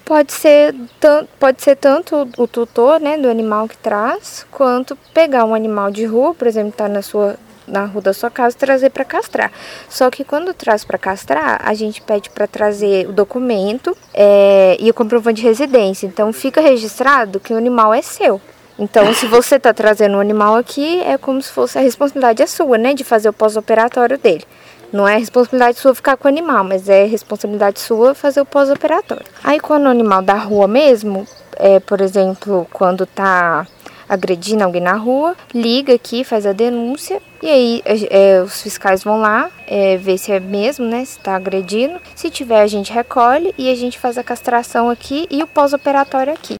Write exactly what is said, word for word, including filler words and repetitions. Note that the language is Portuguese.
Pode ser, pode ser tanto o tutor, né, do animal que traz, quanto pegar um animal de rua, por exemplo, tá na sua na rua da sua casa, trazer para castrar. Só que quando traz para castrar, a gente pede para trazer o documento é, e o comprovante de residência. Então fica registrado que o animal é seu. Então, se você está trazendo um animal aqui, é como se fosse a responsabilidade é sua, né, de fazer o pós-operatório dele. Não é responsabilidade sua ficar com o animal, mas é responsabilidade sua fazer o pós-operatório. Aí, quando o animal da rua mesmo, é, por exemplo, quando tá agredindo alguém na rua, liga aqui, faz a denúncia, e aí é, os fiscais vão lá, é, ver se é mesmo, né, se tá agredindo. Se tiver, a gente recolhe e a gente faz a castração aqui e o pós-operatório aqui.